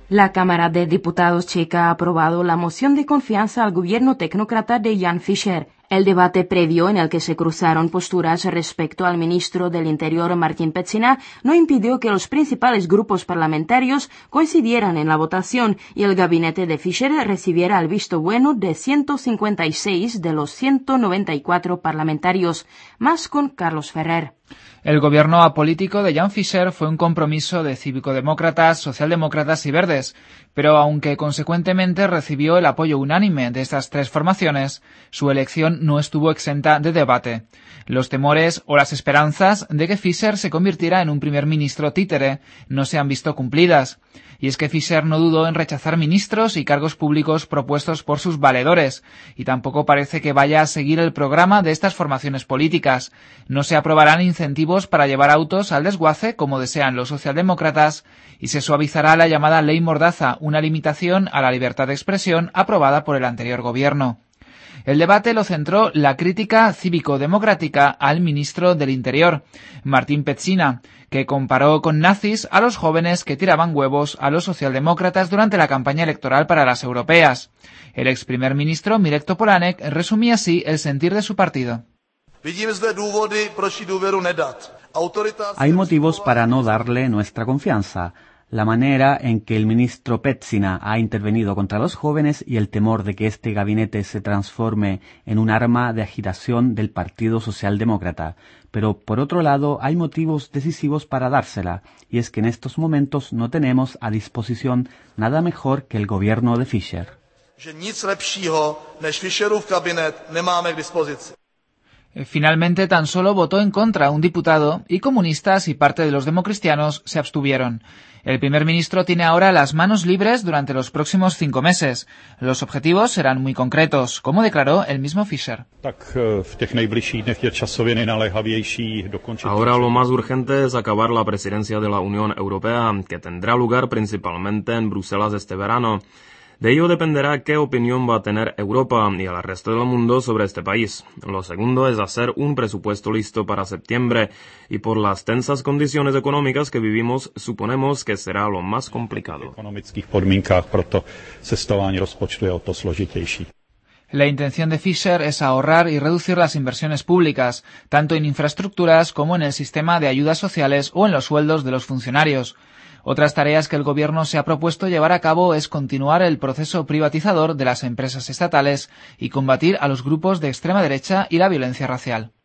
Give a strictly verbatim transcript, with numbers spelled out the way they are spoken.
La Cámara de Diputados checa ha aprobado la moción de confianza al gobierno tecnócrata de Jan Fischer. El debate previo en el que se cruzaron posturas respecto al ministro del Interior Martín Pecina no impidió que los principales grupos parlamentarios coincidieran en la votación y el gabinete de Fischer recibiera el visto bueno de ciento cincuenta y seis de los ciento noventa y cuatro parlamentarios, más con Carlos Ferrer. El gobierno apolítico de Jan Fischer fue un compromiso de cívicodemócratas, socialdemócratas y verdes, pero aunque consecuentemente recibió el apoyo unánime de estas tres formaciones, su elección no estuvo exenta de debate. Los temores o las esperanzas de que Fischer se convirtiera en un primer ministro títere no se han visto cumplidas. Y es que Fischer no dudó en rechazar ministros y cargos públicos propuestos por sus valedores, y tampoco parece que vaya a seguir el programa de estas formaciones políticas. No se aprobarán incentivos para llevar autos al desguace, como desean los socialdemócratas, y se suavizará la llamada Ley Mordaza, una limitación a la libertad de expresión aprobada por el anterior gobierno. El debate lo centró la crítica cívico-democrática al ministro del Interior, Martín Pecina, que comparó con nazis a los jóvenes que tiraban huevos a los socialdemócratas durante la campaña electoral para las europeas. El ex primer ministro Mirek Topolánek resumía así el sentir de su partido. Hay motivos para no darle nuestra confianza. La manera en que el ministro Pecina ha intervenido contra los jóvenes y el temor de que este gabinete se transforme en un arma de agitación del Partido Socialdemócrata. Pero, por otro lado, hay motivos decisivos para dársela, y es que en estos momentos no tenemos a disposición nada mejor que el gobierno de Fischer. Finalmente tan solo votó en contra un diputado y comunistas y parte de los democristianos se abstuvieron. El primer ministro tiene ahora las manos libres durante los próximos cinco meses. Los objetivos serán muy concretos, como declaró el mismo Fischer. Ahora lo más urgente es acabar la presidencia de la Unión Europea, que tendrá lugar principalmente en Bruselas este verano. De ello dependerá qué opinión va a tener Europa y el resto del mundo sobre este país. Lo segundo es hacer un presupuesto listo para septiembre, y por las tensas condiciones económicas que vivimos, suponemos que será lo más complicado. La intención de Fischer es ahorrar y reducir las inversiones públicas, tanto en infraestructuras como en el sistema de ayudas sociales o en los sueldos de los funcionarios. Otras tareas que el gobierno se ha propuesto llevar a cabo es continuar el proceso privatizador de las empresas estatales y combatir a los grupos de extrema derecha y la violencia racial.